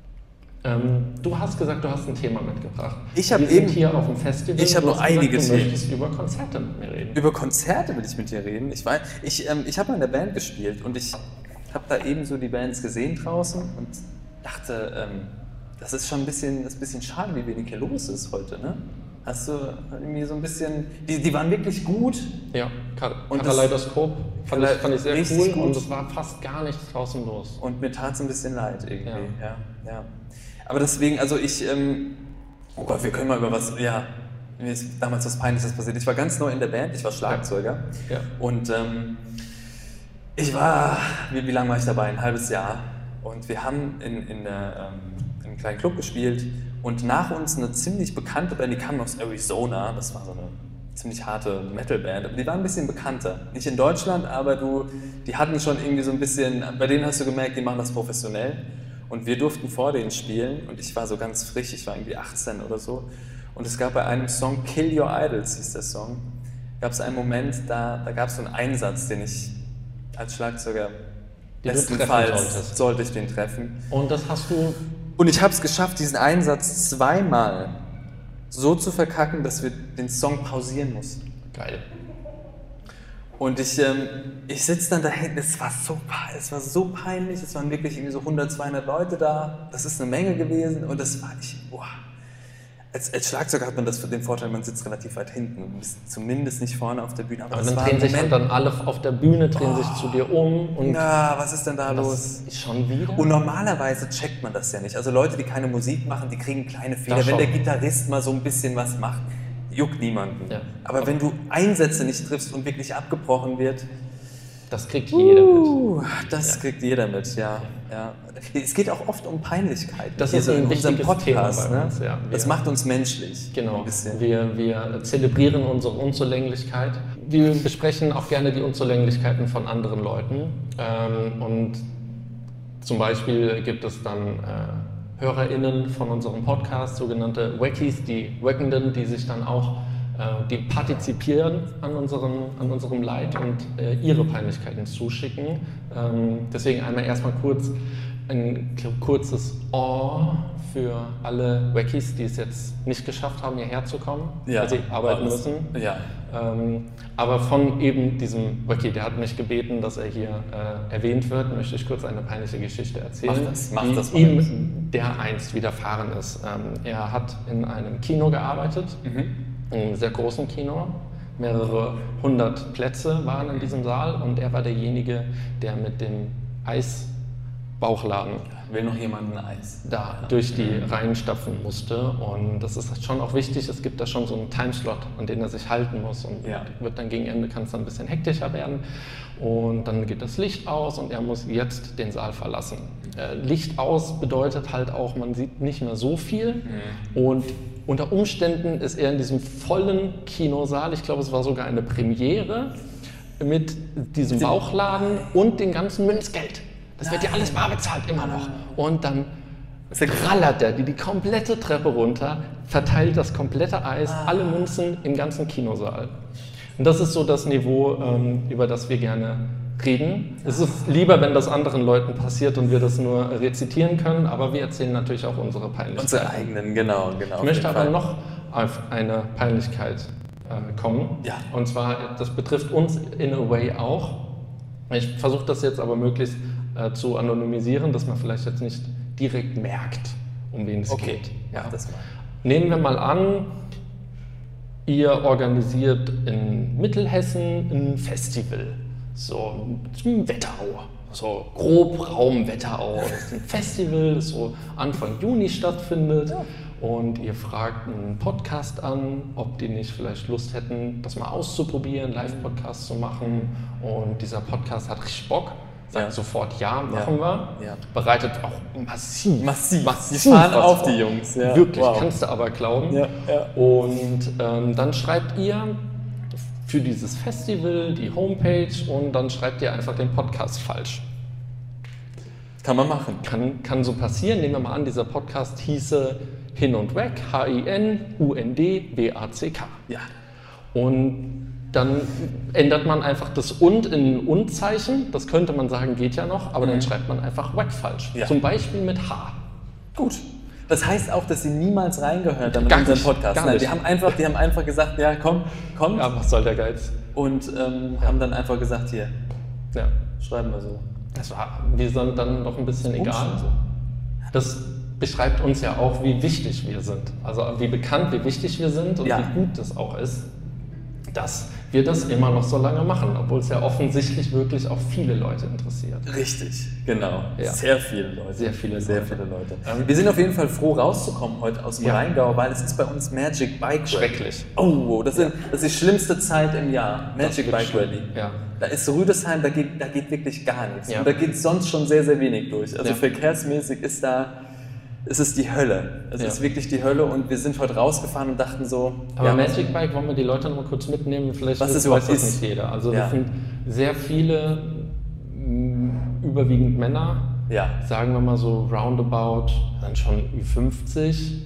Ähm, du hast gesagt, du hast ein Thema mitgebracht. Ich hab wir sind eben- hier auf dem Festival. Ich hab Du noch hast gesagt, einige du Themen. möchtest über Konzerte mit mir reden. Über Konzerte will ich mit dir reden. Ich, weiß- ich, ähm, ich habe mal in der Band gespielt und ich habe da eben so die Bands gesehen draußen und dachte, ähm, das ist schon ein bisschen, das ist ein bisschen schade, wie wenig hier los ist heute, ne? Hast du irgendwie so ein bisschen, die, die waren wirklich gut. Ja, Kaleidoskop fand, fand ich sehr cool gut. Und es war fast gar nichts draußen los. Und mir tat es ein bisschen leid irgendwie, ja. ja, ja. Aber deswegen, also ich, ähm, oh Gott, wir können mal über was, ja, mir ist damals was Peinliches passiert. Ich war ganz neu in der Band, ich war Schlagzeuger. Ja. Und ähm, ich war, wie, wie lange war ich dabei? Ein halbes Jahr. Und wir haben in, in, der, ähm, in einem kleinen Club gespielt. Und nach uns eine ziemlich bekannte Band, die kam aus Arizona. Das war so eine ziemlich harte Metal-Band. Aber die war ein bisschen bekannter. Nicht in Deutschland, aber du, die hatten schon irgendwie so ein bisschen, bei denen hast du gemerkt, die machen das professionell. Und wir durften vor denen spielen. Und ich war so ganz frisch, ich war irgendwie achtzehn oder so. Und es gab bei einem Song, Kill Your Idols hieß der Song, gab es einen Moment, da, da gab es so einen Einsatz, den ich als Schlagzeuger bestenfalls sollte ich den treffen. Und das hast du... Und ich habe es geschafft, diesen Einsatz zweimal so zu verkacken, dass wir den Song pausieren mussten. Geil. Und ich, ähm, ich sitze dann da hinten, es war, so, es war so peinlich, es waren wirklich irgendwie so hundert, zweihundert Leute da, das ist eine Menge gewesen und das war ich, boah. Als, als Schlagzeuger hat man das, den Vorteil, man sitzt relativ weit hinten und ist zumindest nicht vorne auf der Bühne. Aber, aber dann drehen sich halt dann alle auf der Bühne, drehen oh, sich zu dir um. Und na, was ist denn da los? Schon wieder? Und normalerweise checkt man das ja nicht. Also Leute, die keine Musik machen, die kriegen kleine Fehler. Wenn der Gitarrist mal so ein bisschen was macht, juckt niemanden. Ja. Aber, aber wenn du Einsätze nicht triffst und wirklich abgebrochen wird, das kriegt jeder uh, mit. Das ja. kriegt jeder mit, ja. ja. Es geht auch oft um Peinlichkeit. Das ist ein wichtiges Podcast, Thema bei uns. Ne? Ja, das macht uns menschlich. Genau. Wir, wir zelebrieren unsere Unzulänglichkeit. Wir besprechen auch gerne die Unzulänglichkeiten von anderen Leuten. Und zum Beispiel gibt es dann äh, HörerInnen von unserem Podcast, sogenannte Wackies, die Wackenden, die sich dann auch die partizipieren an unserem, an unserem Leid und äh, ihre Peinlichkeiten zuschicken. Ähm, deswegen einmal erstmal kurz ein kurzes Oh für alle Wackies, die es jetzt nicht geschafft haben, hierher zu kommen, ja, weil sie arbeiten alles. müssen. Ja. Ähm, aber von eben diesem Wackie, der hat mich gebeten, dass er hier äh, erwähnt wird, möchte ich kurz eine peinliche Geschichte erzählen, mach das, mach die das ihm dereinst widerfahren ist. Ähm, er hat in einem Kino gearbeitet, mhm. in einem sehr großen Kino. Mehrere hundert Plätze waren in diesem Saal und er war derjenige, der mit dem Eisbauchladen will noch jemand ein Eis da durch die Reihen stapfen musste. Und das ist schon auch wichtig, es gibt da schon so einen Timeslot, an den er sich halten muss. Und ja. wird dann gegen Ende, kann es dann ein bisschen hektischer werden. Und dann geht das Licht aus und er muss jetzt den Saal verlassen. Äh, Licht aus bedeutet halt auch, man sieht nicht mehr so viel. Mhm. Und unter Umständen ist er in diesem vollen Kinosaal, ich glaube, es war sogar eine Premiere, mit diesem Bauchladen und dem ganzen Münzgeld. Das wird ja alles bar bezahlt, immer noch. Und dann rallert er die, die komplette Treppe runter, verteilt das komplette Eis, alle Münzen im ganzen Kinosaal. Und das ist so das Niveau, ähm, über das wir gerne reden. Es ist lieber, wenn das anderen Leuten passiert und wir das nur rezitieren können, aber wir erzählen natürlich auch unsere Peinlichkeiten. Unsere eigenen, genau. genau ich möchte aber Fall. noch auf eine Peinlichkeit äh, kommen. Ja. Und zwar, das betrifft uns in a way auch. Ich versuche das jetzt aber möglichst äh, zu anonymisieren, dass man vielleicht jetzt nicht direkt merkt, um wen es okay. geht. Ja. Das mal. Nehmen wir mal an, ihr organisiert in Mittelhessen ein Festival. So zum Wetterau, so grob Raum Wetterau. Das ist ein Festival, das so Anfang Juni stattfindet. Ja. Und ihr fragt einen Podcast an, ob die nicht vielleicht Lust hätten, das mal auszuprobieren, Live-Podcast zu machen. Und dieser Podcast hat richtig Bock, sagt ja. sofort ja, machen ja. wir. Ja. Bereitet auch massiv. Massiv. massiv die fahren auf die Jungs. Ja. Wirklich, wow. kannst du aber glauben. Ja. Ja. Und ähm, dann schreibt ihr für dieses Festival die Homepage und dann schreibt ihr einfach den Podcast falsch. Kann man machen. Kann, kann so passieren. Nehmen wir mal an, dieser Podcast hieße Hin und Weg, H I N U N D W A C K. Ja. Und dann ändert man einfach das Und in ein Und-Zeichen. Das könnte man sagen, geht ja noch, aber mhm. dann schreibt man einfach Weg falsch. Ja. Zum Beispiel mit H. Gut. Das heißt auch, dass sie niemals reingehört haben in gar unseren nicht, Podcast. Gar Nein, nicht. Die haben einfach, die haben einfach gesagt, ja komm, komm. Ja, was soll der Geiz? Und ähm, ja. haben dann einfach gesagt, hier, ja. schreiben wir so. Das war, wir sind dann noch ein bisschen egal. So. Das beschreibt uns ja auch, wie wichtig wir sind. Also wie bekannt, wie wichtig wir sind und ja. wie gut es auch ist, dass wir das immer noch so lange machen, obwohl es ja offensichtlich wirklich auch viele Leute interessiert. Richtig, genau. Ja. Sehr viele Leute. Sehr viele Sehr Leute. viele Leute. Ähm, wir sind auf jeden Fall froh, rauszukommen heute aus dem ja. Rheingau, weil es ist bei uns Magic Bike Rally. Schrecklich. Oh, das, sind, das ist die schlimmste Zeit im Jahr. Magic Bike Rally. Ja. Da ist Rüdesheim, da geht, da geht wirklich gar nichts. Ja. Und da geht sonst schon sehr, sehr wenig durch. Also ja. verkehrsmäßig ist da... Es ist die Hölle. Es ja. ist wirklich die Hölle und wir sind heute rausgefahren und dachten so... Aber ja, Magic Bike, wollen wir die Leute noch mal kurz mitnehmen? Vielleicht was weiß überhaupt das ist. nicht jeder. Also ja. das sind sehr viele, überwiegend Männer, ja. sagen wir mal so roundabout, dann schon Ü fünfzig,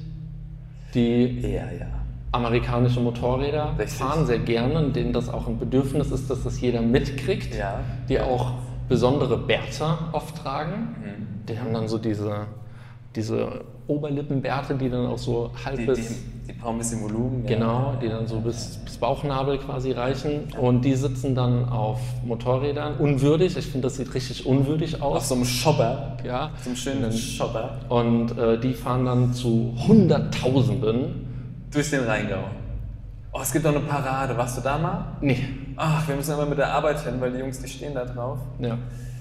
die ja, ja. amerikanische Motorräder Richtig. fahren sehr gerne und denen das auch ein Bedürfnis ist, dass das jeder mitkriegt, ja. die auch besondere Bärte oft tragen. Mhm. Die haben dann so diese... diese Oberlippenbärte, die dann auch so halb die, bis... Die, die brauchen ein bisschen Volumen. Ja. Genau, die dann so bis, bis Bauchnabel quasi reichen. Und die sitzen dann auf Motorrädern, unwürdig. Ich finde, das sieht richtig unwürdig aus. Auf so einem Shopper. Ja. So einem schönen Shopper. Und äh, die fahren dann zu Hunderttausenden. Durch den Rheingau. Oh, es gibt noch eine Parade. Warst du da mal? Nee. Ach, wir müssen aber mit der Arbeit hin, weil die Jungs, die stehen da drauf. Ja.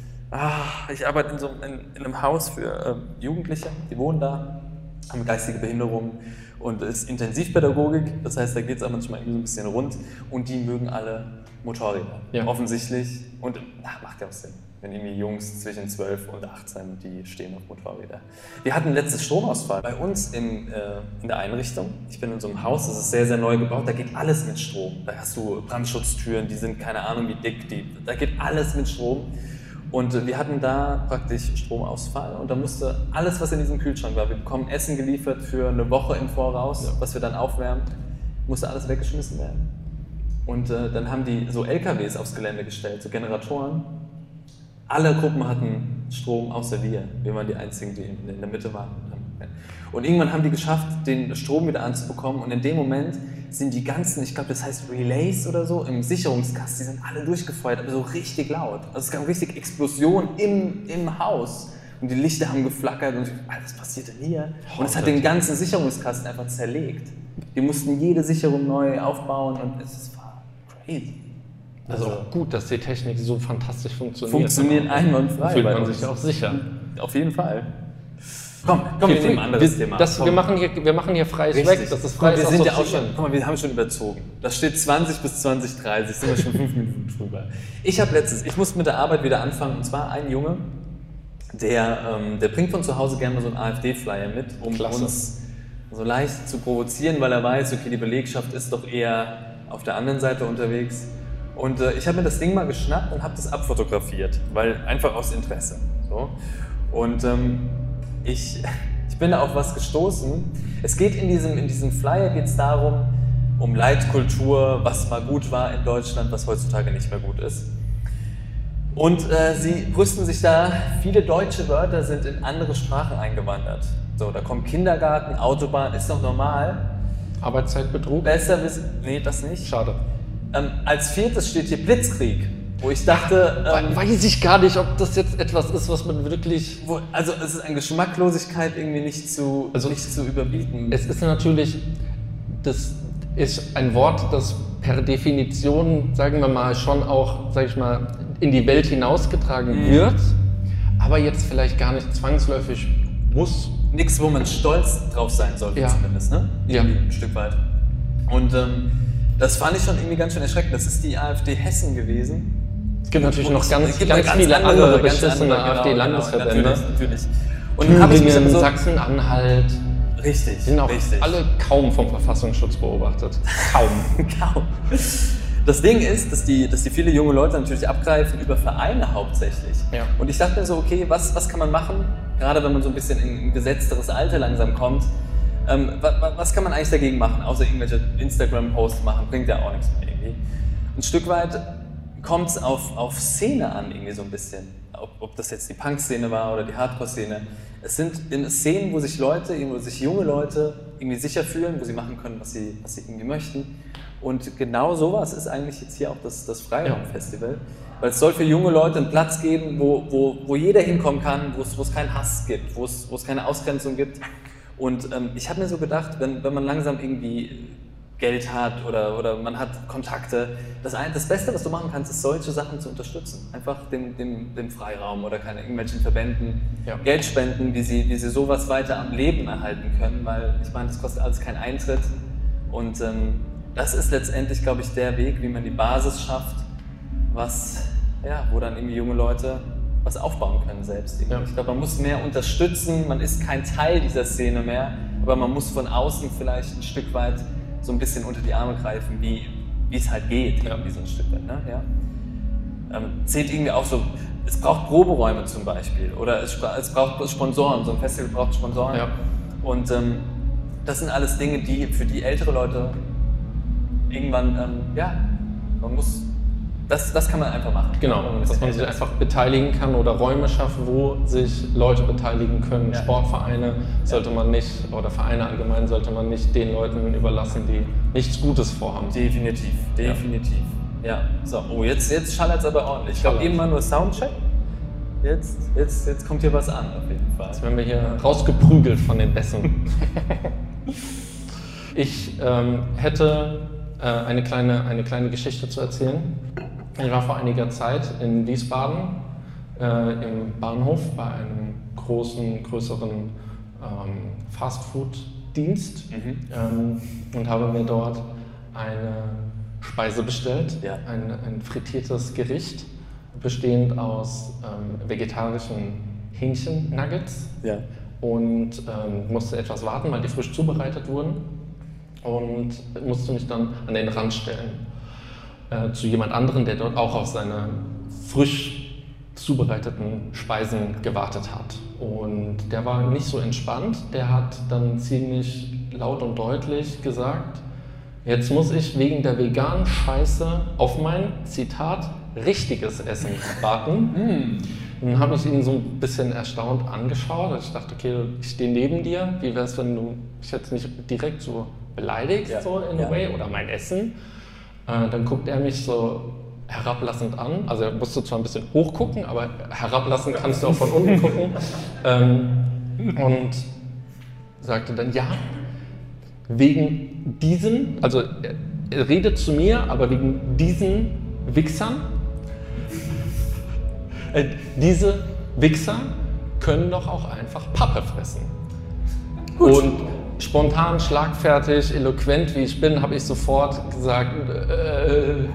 Ah, ich arbeite in, so, in, in einem Haus für äh, Jugendliche, die wohnen da, haben geistige Behinderungen und es ist Intensivpädagogik, das heißt, da geht es auch manchmal so ein bisschen rund und die mögen alle Motorräder, ja. offensichtlich. Und ach, macht ja auch Sinn, wenn irgendwie Jungs zwischen zwölf und achtzehn, die stehen auf Motorräder. Wir hatten letztes Stromausfall bei uns in, äh, in der Einrichtung. Ich bin in so einem Haus, das ist sehr, sehr neu gebaut, da geht alles mit Strom. Da hast du Brandschutztüren, die sind keine Ahnung wie dick, die, da geht alles mit Strom. Und wir hatten da praktisch Stromausfall und da musste alles, was in diesem Kühlschrank war, wir bekommen Essen geliefert für eine Woche im Voraus, ja. was wir dann aufwärmen, musste alles weggeschmissen werden. Und äh, dann haben die so L K Ws aufs Gelände gestellt, so Generatoren. Alle Gruppen hatten Strom, außer wir. Wir waren die Einzigen, die in der Mitte waren. Und irgendwann haben die geschafft, den Strom wieder anzubekommen und in dem Moment sind die ganzen, ich glaube, das heißt Relays oder so, im Sicherungskasten, die sind alle durchgefeuert, aber so richtig laut. Also es gab richtig Explosion im, im Haus und die Lichter haben geflackert und ich, was passiert denn hier? Und es hat den ganzen Sicherungskasten einfach zerlegt. Die mussten jede Sicherung neu aufbauen und es war crazy. Also, also auch gut, dass die Technik so fantastisch funktioniert. Funktioniert einwandfrei. Fühlt man sich auch sicher. Auf jeden Fall. Komm, komm, wir nehmen ein anderes wir, Thema. Das, wir, machen hier, wir machen hier freies Richtig. Weg. Das ist freies wir sind ja auch schon, guck mal, wir haben schon überzogen. Das steht zwanzig bis zwanzig dreißig, sind wir schon fünf Minuten drüber. Ich habe letztens, ich musste mit der Arbeit wieder anfangen, und zwar ein Junge, der, ähm, der bringt von zu Hause gerne mal so einen AfD-Flyer mit, um Klasse. uns so leicht zu provozieren, weil er weiß, okay, die Belegschaft ist doch eher auf der anderen Seite unterwegs. Und äh, ich habe mir das Ding mal geschnappt und habe das abfotografiert, weil einfach aus Interesse. So. Und ähm, ich, ich bin da auf was gestoßen. Es geht in diesem, in diesem Flyer geht es darum, um Leitkultur, was mal gut war in Deutschland, was heutzutage nicht mehr gut ist. Und äh, sie brüsten sich da, viele deutsche Wörter sind in andere Sprachen eingewandert. So, da kommt Kindergarten, Autobahn, ist doch normal. Arbeitszeitbetrug? Besser wissen, nee, das nicht. Schade. Ähm, als viertes steht hier Blitzkrieg, wo ich dachte... Ähm, weiß ich gar nicht, ob das jetzt etwas ist, was man wirklich... Wo, also es ist an Geschmacklosigkeit irgendwie nicht zu, also nicht zu überbieten. Es ist natürlich, das ist ein Wort, das per Definition, sagen wir mal, schon auch, sag ich mal, in die Welt hinausgetragen mhm. wird, aber jetzt vielleicht gar nicht zwangsläufig muss. Nichts, wo man stolz drauf sein sollte, ja. zumindest, ne? Ja. Ein Stück weit. Und ähm, das fand ich schon irgendwie ganz schön erschreckend. Das ist die AfD Hessen gewesen. Es gibt natürlich und noch ganz, gibt ganz, ganz viele andere, andere beschissene AfD-Landesverbände. Genau, natürlich, natürlich. Und dann habe ich mich so Sachsen-Anhalt. Richtig. Die sind auch richtig. alle kaum vom Verfassungsschutz beobachtet. Kaum. kaum. Das Ding ist, dass die, dass die viele junge Leute natürlich abgreifen über Vereine hauptsächlich. Ja. Und ich dachte mir so, okay, was, was kann man machen, gerade wenn man so ein bisschen in ein gesetzteres Alter langsam kommt, ähm, was, was kann man eigentlich dagegen machen, außer irgendwelche Instagram-Posts machen, bringt ja auch nichts mehr irgendwie. Ein Stück weit kommt es auf, auf Szene an, irgendwie so ein bisschen. Ob, ob das jetzt die Punk-Szene war oder die Hardcore-Szene. Es sind in Szenen, wo sich Leute, wo sich junge Leute irgendwie sicher fühlen, wo sie machen können, was sie, was sie irgendwie möchten. Und genau sowas ist eigentlich jetzt hier auch das, das Freiraumfestival. Weil es soll für junge Leute einen Platz geben, wo, wo, wo jeder hinkommen kann, wo es, wo es keinen Hass gibt, wo es, wo es keine Ausgrenzung gibt. Und ähm, ich habe mir so gedacht, wenn, wenn man langsam irgendwie Geld hat oder, oder man hat Kontakte, das, ein, das Beste, was du machen kannst, ist solche Sachen zu unterstützen. Einfach den, den, den Freiraum oder keine irgendwelchen Verbänden ja. Geld spenden, wie sie, wie sie sowas weiter am Leben erhalten können, weil ich meine, das kostet alles keinen Eintritt. Und ähm, das ist letztendlich, glaube ich, der Weg, wie man die Basis schafft, was, ja, wo dann irgendwie junge Leute was aufbauen können selbst. Ja. Ich glaube, man muss mehr unterstützen, man ist kein Teil dieser Szene mehr, aber man muss von außen vielleicht ein Stück weit so ein bisschen unter die Arme greifen, wie, wie es halt geht, ja. irgendwie so ein Stück weit. Ne? Ja. Ähm, zählt irgendwie auch so, es braucht Proberäume zum Beispiel oder es, es braucht Sponsoren, so ein Festival braucht Sponsoren. Ja. Und ähm, das sind alles Dinge, die für die ältere Leute irgendwann, ähm, ja, man muss, das, das kann man einfach machen. Genau, dass man sich einfach beteiligen kann oder Räume schaffen, wo sich Leute beteiligen können. Ja. Sportvereine sollte man nicht, oder Vereine allgemein sollte man nicht den Leuten überlassen, die nichts Gutes vorhaben. Definitiv, definitiv. Ja, ja. So, oh, jetzt, jetzt schallert es aber ordentlich. Ich glaube, eben mal nur Soundcheck. Jetzt, jetzt, jetzt kommt hier was an, auf jeden Fall. Jetzt werden wir hier rausgeprügelt von den Bässen. Ich ähm, hätte äh, eine, kleine, eine kleine Geschichte zu erzählen. Ich war vor einiger Zeit in Wiesbaden äh, im Bahnhof bei einem großen, größeren ähm, Fastfood-Dienst mhm. ähm, und habe mir dort eine Speise bestellt, ja. ein, ein frittiertes Gericht, bestehend aus ähm, vegetarischen Hähnchen-Nuggets ja. und ähm, musste etwas warten, weil die frisch zubereitet wurden und musste mich dann an den Rand stellen. Äh, zu jemand anderen, der dort auch auf seine frisch zubereiteten Speisen gewartet hat. Und der war nicht so entspannt, der hat dann ziemlich laut und deutlich gesagt, jetzt muss ich wegen der veganen Scheiße auf mein, Zitat, richtiges Essen warten. Dann habe ich ihn so ein bisschen erstaunt angeschaut. Ich dachte, okay, ich stehe neben dir, wie wäre es, wenn du mich jetzt nicht direkt so beleidigst, ja. so in a way, oder mein Essen. Äh, dann guckt er mich so herablassend an. Also er musste zwar ein bisschen hochgucken, aber herablassend kannst du auch von unten gucken. Ähm, und sagte dann, ja, wegen diesen, also er, er redet zu mir, aber wegen diesen Wichsern, äh, diese Wichser können doch auch einfach Pappe fressen. Gut. Und spontan, schlagfertig, eloquent wie ich bin, habe ich sofort gesagt, äh,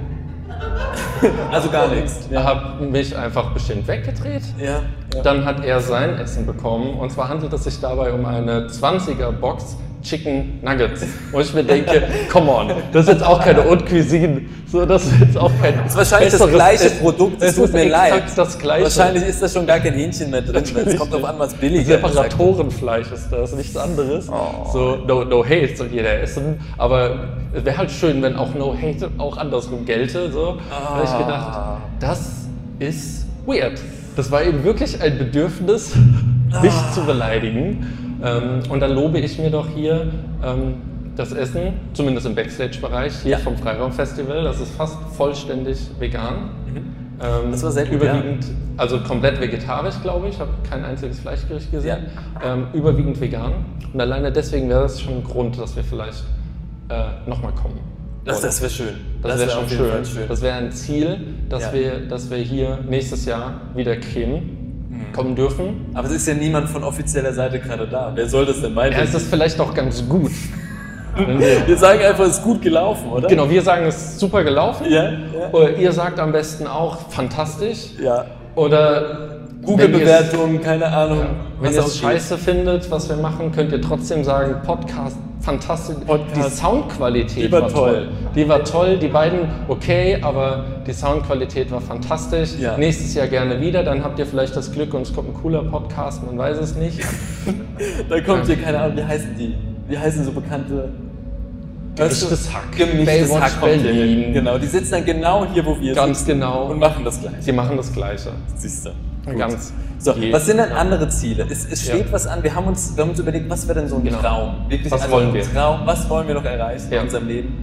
also gar nichts. Ich ja. habe mich einfach bestimmt weggedreht. Ja. Ja. Dann hat er sein Essen bekommen und zwar handelt es sich dabei um eine zwanziger Box Chicken Nuggets. Wo ich mir denke, come on, das ist jetzt auch keine Haute Cuisine. So, das ist jetzt auch kein Das ist wahrscheinlich das gleiche Essen. Produkt, es tut mir leid. Das gleiche. Wahrscheinlich ist da schon gar kein Hähnchen mehr drin, es kommt drauf an, was billiger ist. Separatorenfleisch ist das, nichts anderes. Oh. So, no, no hate soll jeder essen, aber es wäre halt schön, wenn auch no hate auch andersrum gelte. So. Da habe ich gedacht, das ist weird. Das war eben wirklich ein Bedürfnis, mich ah. zu beleidigen. Ähm, und dann lobe ich mir doch hier ähm, das Essen, zumindest im Backstage-Bereich, hier ja. vom Freiraumfestival. Das ist fast vollständig vegan. Mhm. Ähm, das war sehr gut, überwiegend, ja. also komplett vegetarisch, glaube ich. Ich habe kein einziges Fleischgericht gesehen. Ja. Ähm, überwiegend vegan. Und alleine deswegen wäre das schon ein Grund, dass wir vielleicht äh, nochmal kommen. Das, das wäre schön. Das, das wäre wär schon schön. schön. Das wäre ein Ziel, dass, ja. wir, dass wir hier nächstes Jahr wieder kämen. kommen dürfen. Aber es ist ja niemand von offizieller Seite gerade da. Wer soll das denn meinen? Ja, es ist vielleicht auch ganz gut. wir, wir sagen einfach, es ist gut gelaufen, oder? Genau, wir sagen, es ist super gelaufen. Ja, ja. Oder ihr sagt am besten auch, fantastisch. Ja. Oder Google-Bewertungen, keine Ahnung. Ja. Wenn ihr es scheiße findet, was wir machen, könnt ihr trotzdem sagen, Podcast, fantastisch. Podcast. Die Soundqualität die war, war toll. toll. Die war toll, die beiden okay, aber die Soundqualität war fantastisch. Ja. Nächstes Jahr gerne wieder, dann habt ihr vielleicht das Glück und es kommt ein cooler Podcast, man weiß es nicht. Dann kommt hier, keine Ahnung, wie heißen die? Wie heißen so bekannte... Gemischtes Hack. Gemischtes Hack Berlin. Genau, die sitzen dann genau hier, wo wir Ganz sitzen. genau. Und machen das Gleiche. Sie machen das Gleiche. Siehst du. Ganz. So, was sind denn andere Ziele? Es, es steht ja. was an, wir haben, uns, wir haben uns überlegt, was wäre denn so ein genau. Traum? Wirklich, was also wollen wir? Traum, was wollen wir noch erreichen ja. in unserem Leben?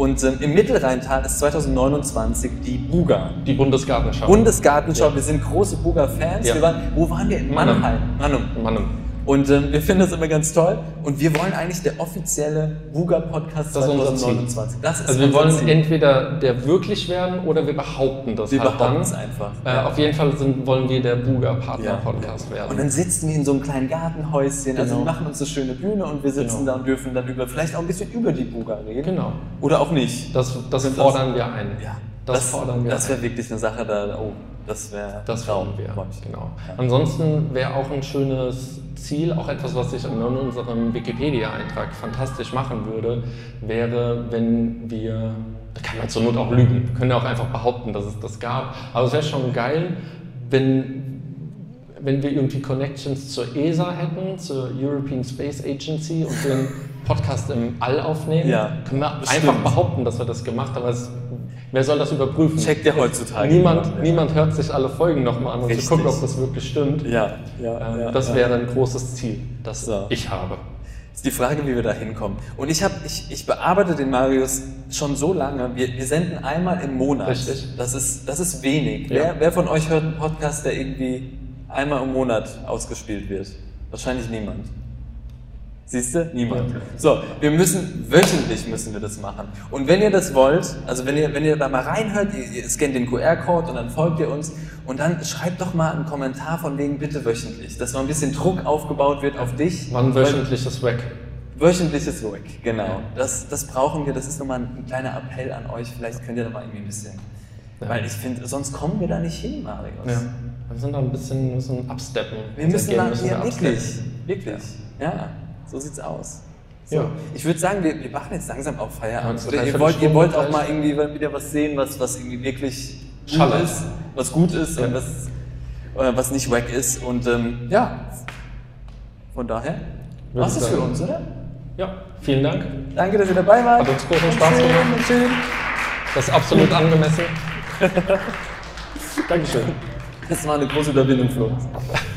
Und ähm, im Mittelrheintal ist zweitausendneunundzwanzig die Buga. Die Bundesgartenschau. Bundesgartenschau, Ja. wir sind große Buga-Fans. Ja. Wir waren, wo waren wir? In Mannheim. Mannheim. Mannheim. Und ähm, wir finden das immer ganz toll. Und wir wollen eigentlich der offizielle Buga-Podcast Das ist unser zweitausendneunundzwanzig. Das ist Also wir unser wollen Ziel. entweder der wirklich werden oder wir behaupten das Wir halt behaupten dann. es einfach. Äh, Ja. Auf jeden Fall sind, wollen wir der Buga-Partner-Podcast Und werden. dann sitzen wir in so einem kleinen Gartenhäuschen, also Genau. wir machen uns eine schöne Bühne und wir sitzen Genau. da und dürfen dann über, vielleicht auch ein bisschen über die Buga reden. Genau. Oder auch nicht. Das, das Und fordern wir ein. Ja, Das, das, fordern wir das wäre ein. wirklich eine Sache, da, oh, das wäre Das Traum. wollen wir. Freut mich. Genau. Ja. Ansonsten wäre auch ein schönes Ziel, auch etwas, was ich in unserem Wikipedia-Eintrag fantastisch machen würde, wäre, wenn wir, da kann man zur Not auch lügen, wir können ja auch einfach behaupten, dass es das gab, aber es wäre schon geil, wenn, wenn wir irgendwie Connections zur E S A hätten, zur European Space Agency und den Podcast im All aufnehmen, Ja, können wir bestimmt. einfach behaupten, dass wir das gemacht haben. Es, wer soll das überprüfen? Checkt ja heutzutage. Niemand, Ja. niemand hört sich alle Folgen nochmal an, um Richtig. zu gucken, ob das wirklich stimmt. Ja, ja, Ähm, ja, das ja. wäre ein großes Ziel, das So. ich habe. Ist die Frage, wie wir da hinkommen. Und ich, hab, ich, ich bearbeite den Marius schon so lange. Wir, wir senden einmal im Monat. Richtig. Das ist, das ist wenig. Ja. Wer, wer von euch hört einen Podcast, der irgendwie einmal im Monat ausgespielt wird? Wahrscheinlich niemand. Siehst du? Niemand. Ja. So, wir müssen, wöchentlich müssen wir das machen. Und wenn ihr das wollt, also wenn ihr, wenn ihr da mal reinhört, ihr, ihr scannt den Q R-Code und dann folgt ihr uns und dann schreibt doch mal einen Kommentar von wegen bitte wöchentlich, dass mal ein bisschen Druck aufgebaut wird auf dich. Wann Weil- wöchentlich ist weg? Wöchentliches Work, genau. Das, das brauchen wir, das ist nochmal ein kleiner Appell an euch, vielleicht könnt ihr da mal irgendwie ein bisschen, Ja. weil ich finde, sonst kommen wir da nicht hin, Marius. Ja. Wir sind da ein bisschen müssen absteppen. Wir müssen Unser da, Game ja, wir wirklich, absteppen. wirklich, ja, so sieht's aus. So. Ja. Ich würde sagen, wir, wir machen jetzt langsam auch Feierabend. Ja, Oder ihr dreiviertel wollt, ihr Stunde wollt auch gleich. mal irgendwie wieder was sehen, was, was irgendwie wirklich gut Schallert. ist, was gut ist Ja. und was, äh, was nicht wack ist. Und ähm, ja, von daher, Würde was ich ist für sagen. uns, oder? Ja, vielen Dank. Danke, dass ihr dabei wart. Hat uns großen Spaß Schön, gemacht. schön. Das ist absolut angemessen. Dankeschön. Das war eine große Überwindung für uns.